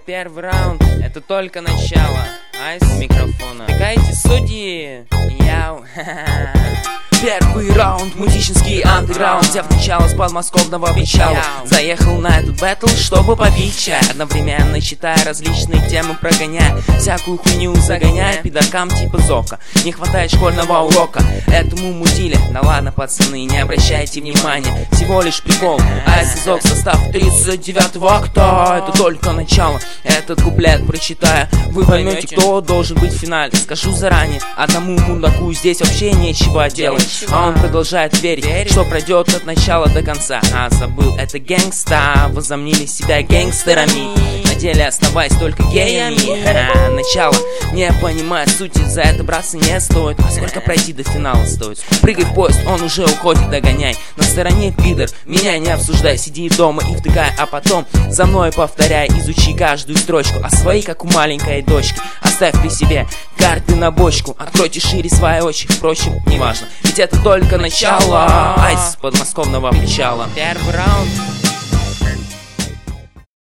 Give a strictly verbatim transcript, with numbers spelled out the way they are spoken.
первый раунд, это только начало. Айс с микрофона. Пикайте, судьи. Яу. Первый раунд, музический андеграунд. Я в начало с подмосковного причала заехал на этот бэтл, чтобы попить чай, одновременно читая различные темы, прогоняя всякую хуйню, загоняя пидоркам типа Зока. Не хватает школьного урока этому мудиле. Да ладно, пацаны, не обращайте внимания, всего лишь прикол. Айс и Зок, состав тридцать девятого акта. Это только начало, этот куплет прочитая, вы поймете, кто должен быть в финале. Скажу заранее, одному мудаку здесь вообще нечего делать, а он продолжает верить, что пройдет от начала до конца. А забыл, это гэнгста, возомнили себя гэнгстерами, на деле оставаясь только геями. А, начало, не понимая сути, за это браться не стоит. А сколько пройти до финала стоит? Прыгай в поезд, он уже уходит, догоняй. На стороне пидор, меня не обсуждай, сиди дома и втыкай, а потом за мной повторяй, изучи каждую строчку, а свои, как у маленькой дочки, оставь при себе карты на бочку, откройте шире свои очи. Впрочем, неважно, ведь это только начало. Айс с подмосковного причала. Первый раунд.